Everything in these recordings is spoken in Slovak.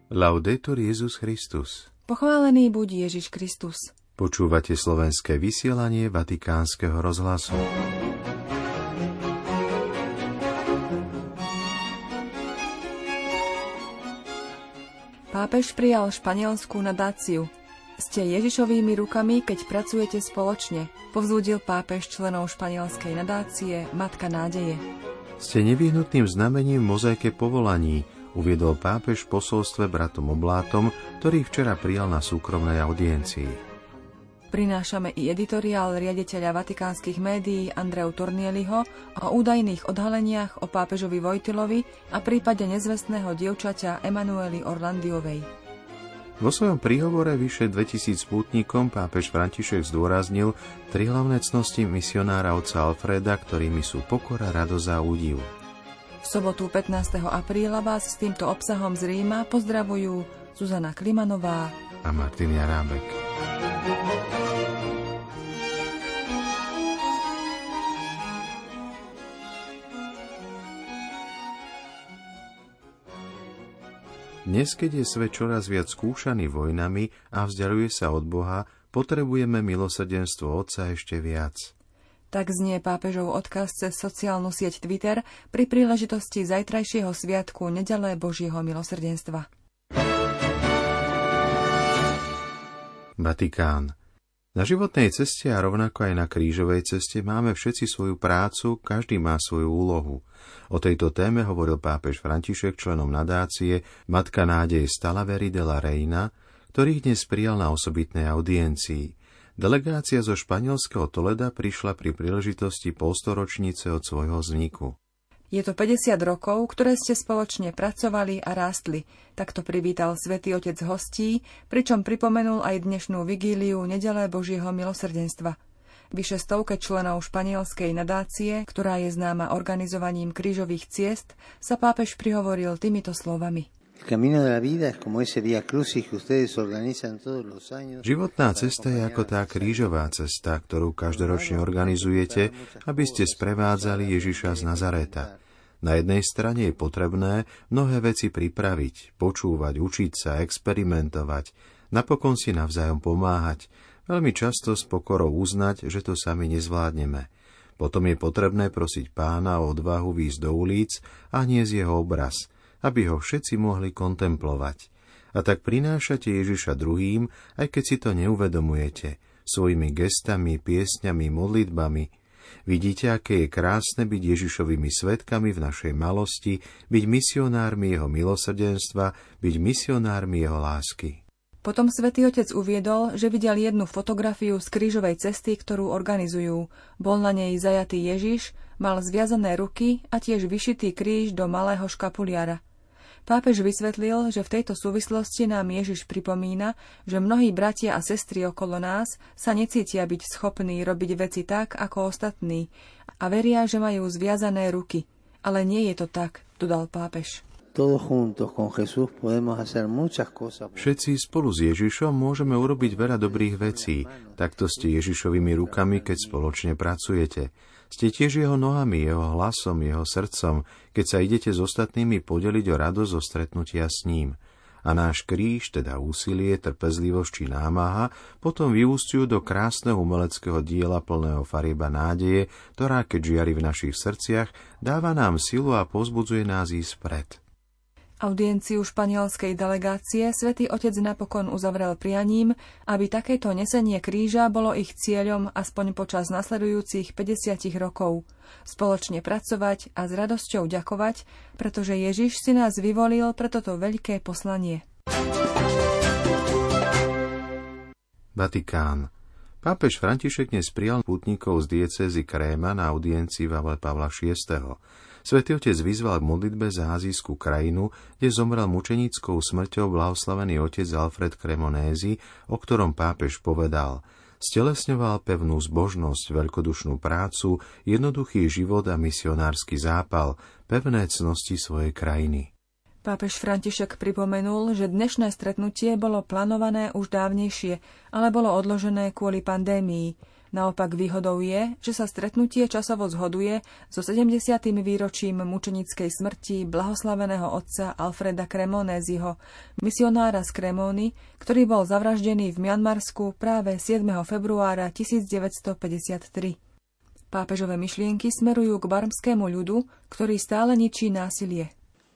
Laudetur Jesus Christus. Pochválený buď Ježiš Kristus. Počúvate slovenské vysielanie Vatikánskeho rozhlasu. Pápež prijal španielskú nadáciu. Ste Ježišovými rukami, keď pracujete spoločne, povzbudil pápež členov španielskej nadácie Matka nádeje. Ste nevyhnutným znamením v mozaike povolaní, uviedol pápež v posolstve bratom Oblátom, ktorý včera prijal na súkromnej audiencii. Prinášame i editoriál riaditeľa vatikánskych médií Andreu Tornieliho o údajných odhaleniach o pápežovi Vojtilovi a prípade nezvestného dievčaťa Emanuely Orlandiovej. Vo svojom príhovore vyše 2000 pútnikom pápež František zdôraznil 3 hlavné cnosti misionára otca Alfreda, ktorými sú pokora, radosť a údiv. V sobotu 15. apríla vás s týmto obsahom z Ríma pozdravujú Zuzana Klimanová a Martin Jarábek. Dnes, keď je svet čoraz viac skúšaný vojnami a vzdialuje sa od Boha, potrebujeme milosrdenstvo Otca ešte viac. Tak znie pápežov odkaz cez sociálnu sieť Twitter pri príležitosti zajtrajšieho sviatku Nedele Božieho milosrdenstva. Vatikán. Na životnej ceste a rovnako aj na krížovej ceste máme všetci svoju prácu, každý má svoju úlohu. O tejto téme hovoril pápež František členom nadácie Matka nádeje z Talavera della Reina, ktorých dnes prijal na osobitnej audiencii. Delegácia zo španielského Toleda prišla pri príležitosti polstoročnice od svojho vzniku. Je to 50 rokov, ktoré ste spoločne pracovali a rástli. Takto privítal Svätý Otec hostí, pričom pripomenul aj dnešnú vigíliu Nedele Božieho milosrdenstva. Vyše 100 členov španielskej nadácie, ktorá je známa organizovaním krížových ciest, sa pápež prihovoril týmito slovami. Životná cesta je ako tá krížová cesta, ktorú každoročne organizujete, aby ste sprevádzali Ježiša z Nazareta. Na jednej strane je potrebné mnohé veci pripraviť, počúvať, učiť sa, experimentovať, napokon si navzájom pomáhať, veľmi často s pokorou uznať, že to sami nezvládneme. Potom je potrebné prosiť Pána o odvahu výjsť do ulic a niesť jeho obraz, aby ho všetci mohli kontemplovať. A tak prinášate Ježiša druhým, aj keď si to neuvedomujete, svojimi gestami, piesňami, modlitbami. Vidíte, aké je krásne byť Ježišovými svedkami v našej malosti, byť misionármi jeho milosrdenstva, byť misionármi jeho lásky. Potom Svätý Otec uviedol, že videl jednu fotografiu z krížovej cesty, ktorú organizujú. Bol na nej zajatý Ježiš, mal zviazané ruky a tiež vyšitý kríž do malého škapuliara. Pápež vysvetlil, že v tejto súvislosti nám Ježiš pripomína, že mnohí bratia a sestry okolo nás sa necítia byť schopní robiť veci tak, ako ostatní a veria, že majú zviazané ruky. Ale nie je to tak, dodal pápež. Všetci spolu s Ježišom môžeme urobiť veľa dobrých vecí. Takto ste Ježišovými rukami, keď spoločne pracujete. Ste tiež jeho nohami, jeho hlasom, jeho srdcom, keď sa idete s ostatnými podeliť o radosť zo stretnutia s ním. A náš kríž, teda úsilie, trpezlivosť či námaha, potom vyúsťujú do krásneho umeleckého diela plného farieba nádeje, ktorá, keď žiari v našich srdciach, dáva nám silu a povzbudzuje nás ísť vpred. Audienciu španielskej delegácie Svätý Otec napokon uzavrel prianím, aby takéto nesenie kríža bolo ich cieľom aspoň počas nasledujúcich 50 rokov. Spoločne pracovať a s radosťou ďakovať, pretože Ježiš si nás vyvolil pre toto veľké poslanie. Vatikán. Pápež František dnes prijal pútnikov z diecézy Kréma na audiencii Pavla VI. Svätý Otec vyzval k modlitbe za azijskú krajinu, kde zomrel mučenickou smrťou blahoslavený otec Alfred Cremonesi, o ktorom pápež povedal: stelesňoval pevnú zbožnosť, veľkodušnú prácu, jednoduchý život a misionársky zápal, pevné cnosti svojej krajiny. Pápež František pripomenul, že dnešné stretnutie bolo plánované už dávnejšie, ale bolo odložené kvôli pandémii. Naopak výhodou je, že sa stretnutie časovo zhoduje so 70. výročím mučenickej smrti blahoslaveného otca Alfreda Cremonésiho, misionára z Cremony, ktorý bol zavraždený v Mianmarsku práve 7. februára 1953. Pápežové myšlienky smerujú k barmskému ľudu, ktorý stále ničí násilie.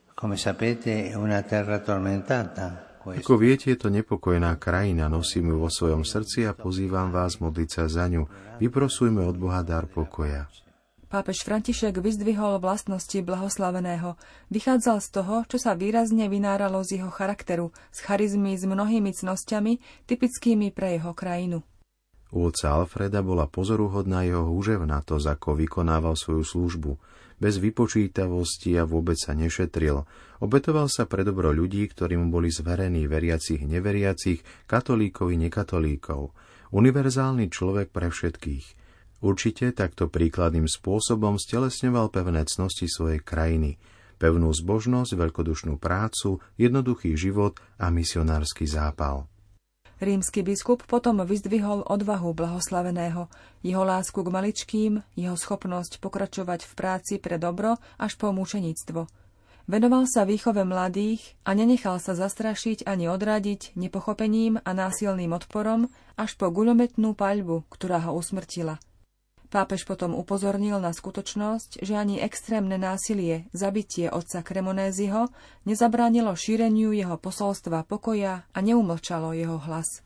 Ako viete, je to nepokojná krajina, nosím ju vo svojom srdci a pozývam vás modliť sa za ňu. Vyprosujme od Boha dar pokoja. Pápež František vyzdvihol vlastnosti blahoslaveného. Vychádzal z toho, čo sa výrazne vynáralo z jeho charakteru, z charizmy s mnohými cnosťami, typickými pre jeho krajinu. U otca Alfreda bola pozoruhodná jeho húževnatosť, ako vykonával svoju službu. Bez vypočítavosti a vôbec sa nešetril. Obetoval sa pre dobro ľudí, ktorí mu boli zverení, veriacich, neveriacich, katolíkov i nekatolíkov. Univerzálny človek pre všetkých. Určite takto príkladným spôsobom stelesňoval pevné cnosti svojej krajiny. Pevnú zbožnosť, veľkodušnú prácu, jednoduchý život a misionársky zápal. Rímsky biskup potom vyzdvihol odvahu blahoslaveného, jeho lásku k maličkým, jeho schopnosť pokračovať v práci pre dobro až po mučeníctvo. Venoval sa výchove mladých a nenechal sa zastrašiť ani odradiť nepochopením a násilným odporom až po guľometnú paľbu, ktorá ho usmrtila. Pápež potom upozornil na skutočnosť, že ani extrémne násilie, zabitie otca Cremonésiho nezabránilo šíreniu jeho posolstva pokoja a neumlčalo jeho hlas.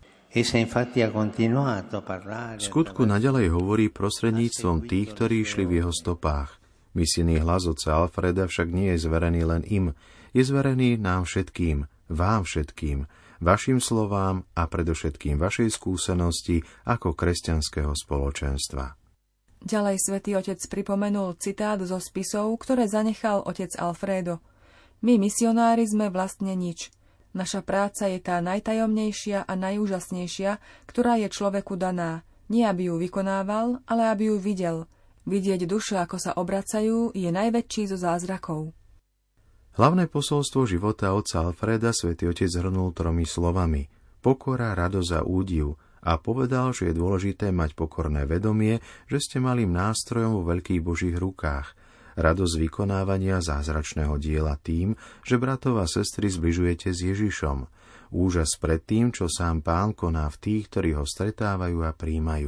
V skutku naďalej hovorí prostredníctvom tých, ktorí išli v jeho stopách. Misijný hlas otca Alfreda však nie je zverený len im, je zverený nám všetkým, vám všetkým, vašim slovám a predovšetkým vašej skúsenosti ako kresťanského spoločenstva. Ďalej svätý otec pripomenul citát zo spisov, ktoré zanechal otec Alfredo. My, misionári, sme vlastne nič. Naša práca je tá najtajomnejšia a najúžasnejšia, ktorá je človeku daná. Nie aby ju vykonával, ale aby ju videl. Vidieť duše, ako sa obracajú, je najväčší zo zázrakov. Hlavné posolstvo života otca Alfreda svätý otec zhrnul 3 slovami: pokora, radosť a údiv. A povedal, že je dôležité mať pokorné vedomie, že ste malým nástrojom vo veľkých božích rukách. Radosť vykonávania zázračného diela tým, že bratov a sestry zbližujete s Ježišom. Úžas pred tým, čo sám Pán koná v tých, ktorí ho stretávajú a prijímajú.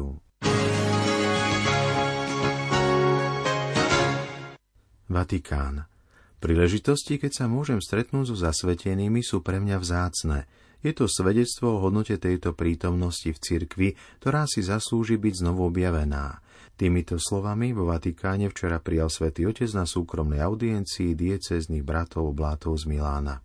Vatikán. Príležitosti, keď sa môžem stretnúť so zasvetenými, sú pre mňa vzácne. Je to svedectvo o hodnote tejto prítomnosti v cirkvi, ktorá si zaslúži byť znovu objavená. Týmito slovami vo Vatikáne včera prijal svätý otec na súkromnej audiencii diecéznych bratov oblátov z Milána.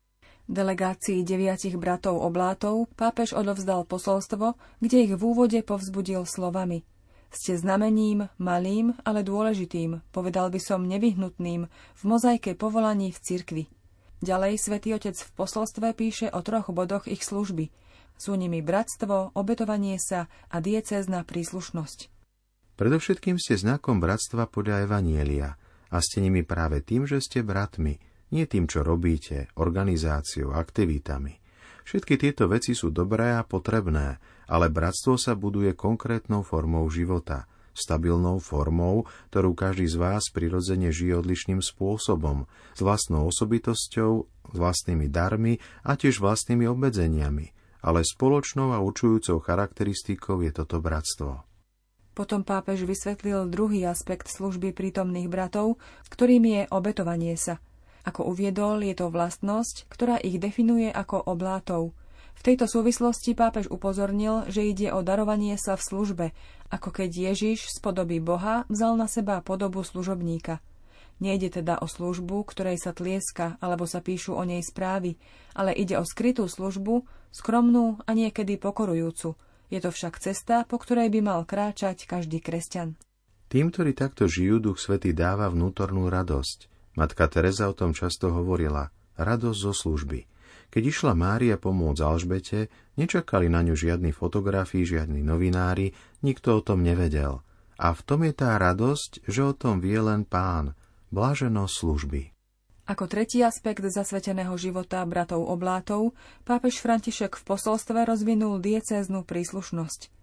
Delegácii 9 bratov oblátov pápež odovzdal posolstvo, kde ich v úvode povzbudil slovami: Ste znamením, malým, ale dôležitým, povedal by som nevyhnutným, v mozaike povolaní v cirkvi. Ďalej svätý otec v posolstve píše o 3 bodoch ich služby. Sú nimi bratstvo, obetovanie sa a diecézna príslušnosť. Predovšetkým ste znakom bratstva podľa Evanielia a ste nimi práve tým, že ste bratmi, nie tým, čo robíte, organizáciou, aktivitami. Všetky tieto veci sú dobré a potrebné, ale bratstvo sa buduje konkrétnou formou života, stabilnou formou, ktorú každý z vás prirodzene žije odlišným spôsobom, s vlastnou osobitosťou, s vlastnými darmi a tiež vlastnými obmedzeniami, ale spoločnou a určujúcou charakteristikou je toto bratstvo. Potom pápež vysvetlil druhý aspekt služby prítomných bratov, ktorým je obetovanie sa. Ako uviedol, je to vlastnosť, ktorá ich definuje ako oblátov. V tejto súvislosti pápež upozornil, že ide o darovanie sa v službe, ako keď Ježiš z podoby Boha vzal na seba podobu služobníka. Nejde teda o službu, ktorej sa tlieska alebo sa píšu o nej správy, ale ide o skrytú službu, skromnú a niekedy pokorujúcu. Je to však cesta, po ktorej by mal kráčať každý kresťan. Tým, ktorí takto žijú, Duch Svätý dáva vnútornú radosť. Matka Teresa o tom často hovorila: radosť zo služby. Keď išla Mária pomôcť Alžbete, nečakali na ňu žiadni fotografii, žiadni novinári, nikto o tom nevedel. A v tom je tá radosť, že o tom vie len Pán, bláženosť služby. Ako tretí aspekt zasveteného života bratov oblátov, pápež František v posolstve rozvinul diecéznu príslušnosť.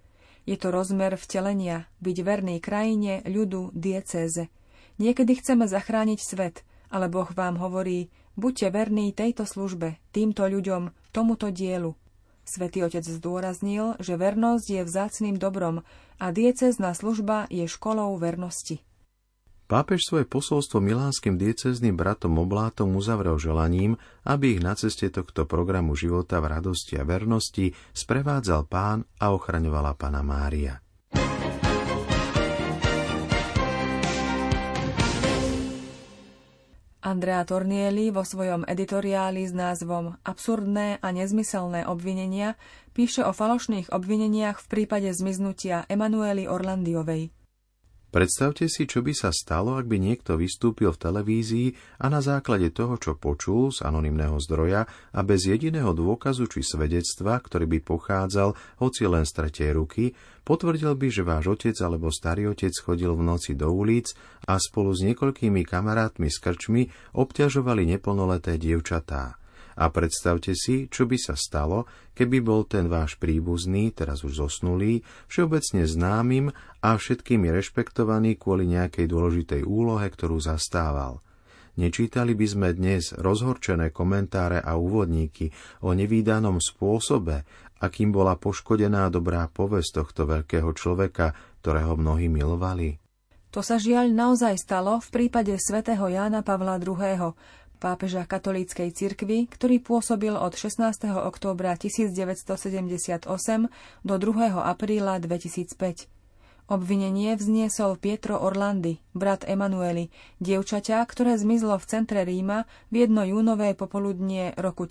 Je to rozmer vtelenia, byť verný krajine, ľudu, diecéze. Niekedy chceme zachrániť svet, ale Boh vám hovorí, buďte verní tejto službe, týmto ľuďom, tomuto dielu. Svätý Otec zdôraznil, že vernosť je vzácnym dobrom a diecézna služba je školou vernosti. Pápež svoje posolstvo milánskym diecézným bratom oblátom uzavrel želaním, aby ich na ceste tohto programu života v radosti a vernosti sprevádzal Pán a ochraňovala Panna Mária. Andrea Tornielli vo svojom editoriáli s názvom Absurdné a nezmyselné obvinenia píše o falošných obvineniach v prípade zmiznutia Emanuely Orlandiovej. Predstavte si, čo by sa stalo, ak by niekto vystúpil v televízii a na základe toho, čo počul z anonymného zdroja a bez jediného dôkazu či svedectva, ktorý by pochádzal hoci len z tretej ruky, potvrdil by, že váš otec alebo starý otec chodil v noci do ulic a spolu s niekoľkými kamarátmi s krčmi obťažovali neplnoleté dievčatá. A predstavte si, čo by sa stalo, keby bol ten váš príbuzný, teraz už zosnulý, všeobecne známym a všetkými rešpektovaný kvôli nejakej dôležitej úlohe, ktorú zastával. Nečítali by sme dnes rozhorčené komentáre a úvodníky o nevídanom spôsobe, akým bola poškodená dobrá povesť tohto veľkého človeka, ktorého mnohí milovali. To sa žiaľ naozaj stalo v prípade svätého Jána Pavla II., pápeža katolíckej cirkvi, ktorý pôsobil od 16. októbra 1978 do 2. apríla 2005. Obvinenie vzniesol Pietro Orlandi, brat Emanuely, dievčaťa, ktoré zmizlo v centre Ríma v jedno júnové popoludnie roku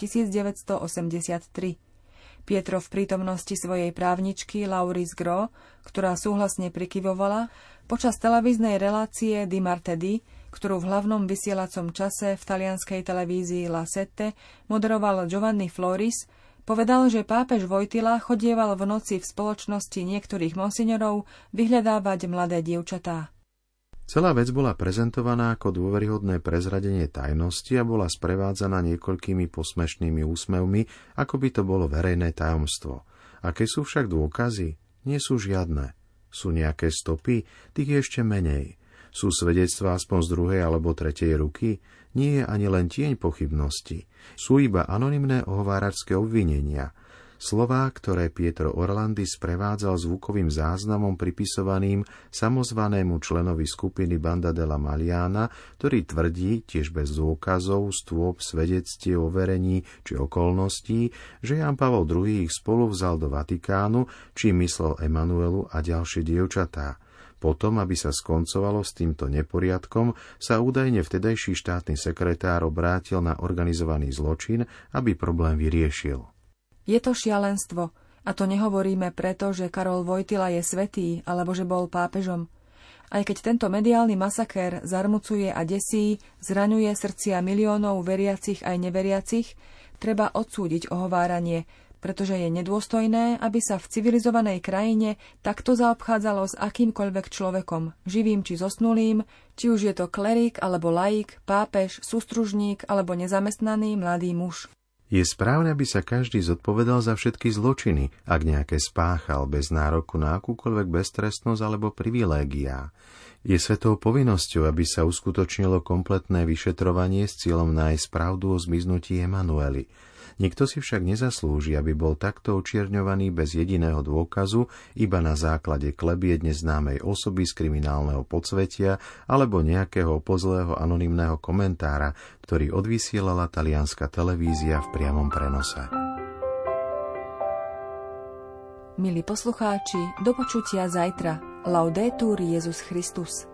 1983. Pietro v prítomnosti svojej právničky Lauris Gro, ktorá súhlasne prikyvovala, počas televíznej relácie Di Martedì, ktorú v hlavnom vysielacom čase v talianskej televízii La Sette moderoval Giovanni Floris, povedal, že pápež Wojtyla chodieval v noci v spoločnosti niektorých monsignorov vyhľadávať mladé dievčatá. Celá vec bola prezentovaná ako dôveryhodné prezradenie tajnosti a bola sprevádzaná niekoľkými posmešnými úsmevmi, ako by to bolo verejné tajomstvo. Aké sú však dôkazy? Nie sú žiadne. Sú nejaké stopy? Tých je ešte menej. Sú svedectvá aspoň z druhej alebo tretej ruky? Nie je ani len tieň pochybnosti. Sú iba anonymné ohováračské obvinenia. Slová, ktoré Pietro Orlandi sprevádzal zvukovým záznamom pripisovaným samozvanému členovi skupiny Banda della Maliana, ktorý tvrdí, tiež bez dôkazov, stôp, svedectiev, overení či okolností, že Ján Pavol II ich spolu vzal do Vatikánu, čím myslel Emanuelu a ďalšie dievčatá. Potom, aby sa skoncovalo s týmto neporiadkom, sa údajne vtedajší štátny sekretár obrátil na organizovaný zločin, aby problém vyriešil. Je to šialenstvo, a to nehovoríme preto, že Karol Wojtyla je svätý, alebo že bol pápežom. Aj keď tento mediálny masakér zarmucuje a desí, zraňuje srdcia miliónov veriacich aj neveriacich, treba odsúdiť ohováranie, pretože je nedôstojné, aby sa v civilizovanej krajine takto zaobchádzalo s akýmkoľvek človekom, živým či zosnulým, či už je to klerik alebo laik, pápež, sústružník alebo nezamestnaný mladý muž. Je správne, aby sa každý zodpovedal za všetky zločiny, ak nejaké spáchal bez nároku na akúkoľvek beztrestnosť alebo privilégiá. Je svetou povinnosťou, aby sa uskutočnilo kompletné vyšetrovanie s cieľom nájsť pravdu o zmiznutí Emanuely. Nikto si však nezaslúži, aby bol takto očierňovaný bez jediného dôkazu, iba na základe klebiedne známej osoby z kriminálneho podsvetia alebo nejakého pozlého anonymného komentára, ktorý odvysielala talianska televízia v priamom prenose. Milí poslucháči, do počutia zajtra. Laudetur Jesus Christus.